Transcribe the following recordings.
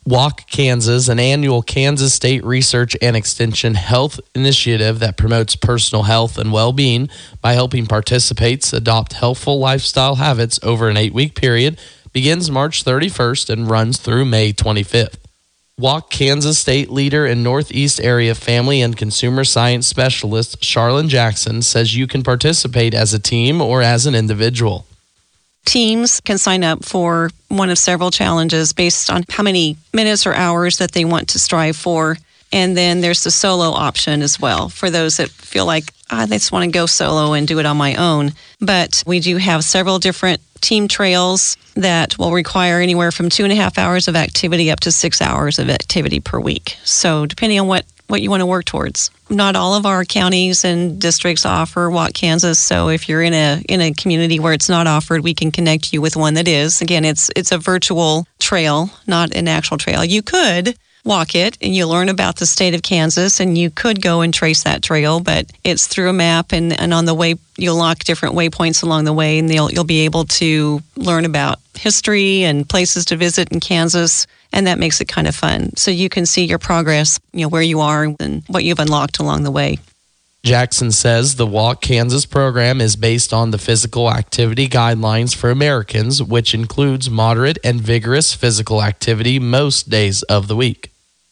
Walk Kansas, an annual Kansas State Research and Extension health initiative that promotes personal health and well-being by helping participants adopt healthful lifestyle habits over an 8-week period, begins March 31st and runs through May 25th. Walk Kansas State leader and Northeast area family and consumer science specialist Charlene Jackson says you can participate as a team or as an individual. Teams can sign up for one of several challenges based on how many minutes or hours that they want to strive for. And then there's the solo option as well for those that feel like, they just want to go solo and do it on my own. But we do have several different team trails that will require anywhere from 2.5 hours of activity up to 6 hours of activity per week. So depending on what you want to work towards. Not all of our counties and districts offer Walk Kansas, so if you're in a community where it's not offered, we can connect you with one that is. Again, it's a virtual trail, not an actual trail. You could walk it and you learn about the state of Kansas and you could go and trace that trail, but it's through a map and on the way you'll lock different waypoints along the way and you'll be able to learn about history and places to visit in Kansas. And that makes it kind of fun. So you can see your progress, where you are and what you've unlocked along the way. Jackson says the Walk Kansas program is based on the physical activity guidelines for Americans, which includes moderate and vigorous physical activity most days of the week.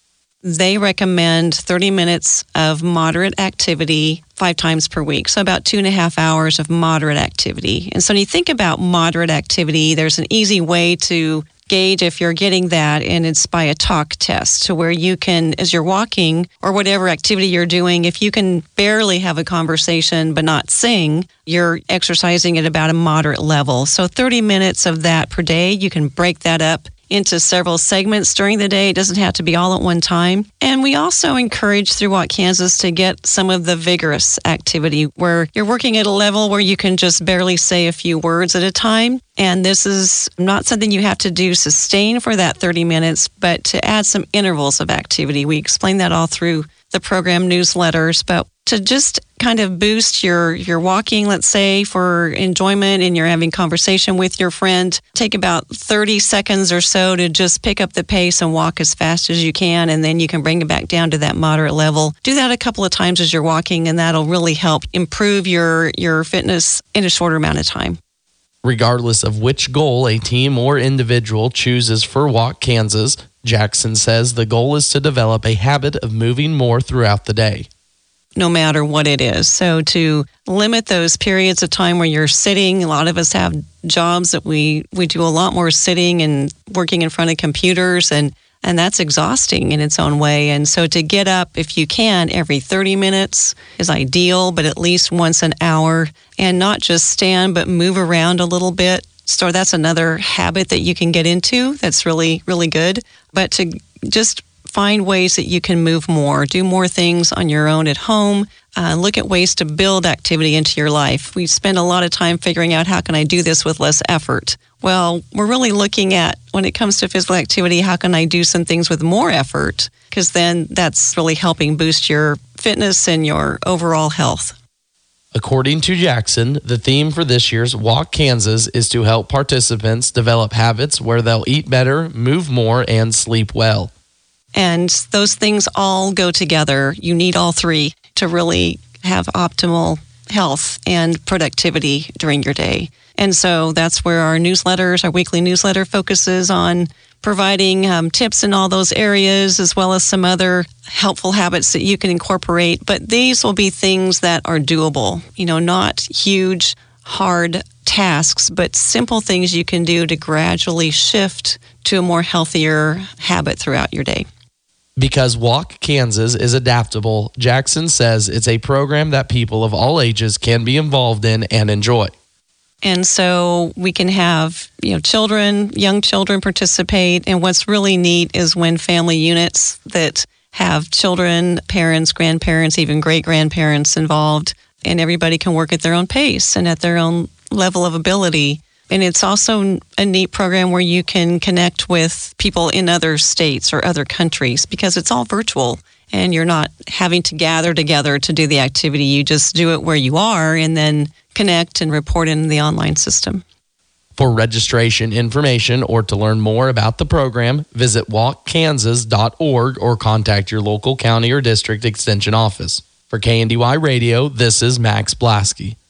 They recommend 30 minutes of moderate activity 5 times per week, so about 2.5 hours of moderate activity. And so when you think about moderate activity, there's an easy way to gauge if you're getting that, and it's by a talk test to where you can, as you're walking or whatever activity you're doing, if you can barely have a conversation but not sing, you're exercising at about a moderate level. So 30 minutes of that per day, you can break that up into several segments during the day. It doesn't have to be all at one time. And we also encourage through Walk Kansas to get some of the vigorous activity where you're working at a level where you can just barely say a few words at a time. And this is not something you have to do sustain for that 30 minutes, but to add some intervals of activity. We explain that all through the program newsletters, but to just kind of boost your walking, let's say, for enjoyment and you're having conversation with your friend, take about 30 seconds or so to just pick up the pace and walk as fast as you can, and then you can bring it back down to that moderate level. Do that a couple of times as you're walking, and that'll really help improve your fitness in a shorter amount of time. Regardless of which goal a team or individual chooses for Walk Kansas, Jackson says the goal is to develop a habit of moving more throughout the day. No matter what it is. So to limit those periods of time where you're sitting, a lot of us have jobs that we do a lot more sitting and working in front of computers, and that's exhausting in its own way. And so to get up, if you can, every 30 minutes is ideal, but at least once an hour, and not just stand, but move around a little bit. So that's another habit that you can get into that's really, really good. But to just find ways that you can move more, do more things on your own at home, look at ways to build activity into your life. We spend a lot of time figuring out how can I do this with less effort. Well, we're really looking at, when it comes to physical activity, how can I do some things with more effort? Because then that's really helping boost your fitness and your overall health. According to Jackson, the theme for this year's Walk Kansas is to help participants develop habits where they'll eat better, move more, and sleep well. And those things all go together. You need all three to really have optimal health and productivity during your day. And so that's where our weekly newsletter focuses on providing tips in all those areas, as well as some other helpful habits that you can incorporate. But these will be things that are doable, not huge, hard tasks, but simple things you can do to gradually shift to a more healthier habit throughout your day. Because Walk Kansas is adaptable, Jackson says it's a program that people of all ages can be involved in and enjoy. And so we can have, young children participate. And what's really neat is when family units that have children, parents, grandparents, even great-grandparents involved, and everybody can work at their own pace and at their own level of ability. And it's also a neat program where you can connect with people in other states or other countries because it's all virtual and you're not having to gather together to do the activity. You just do it where you are and then connect and report in the online system. For registration information or to learn more about the program, visit walkkansas.org or contact your local county or district extension office. For KNDY Radio, this is Max Blasky.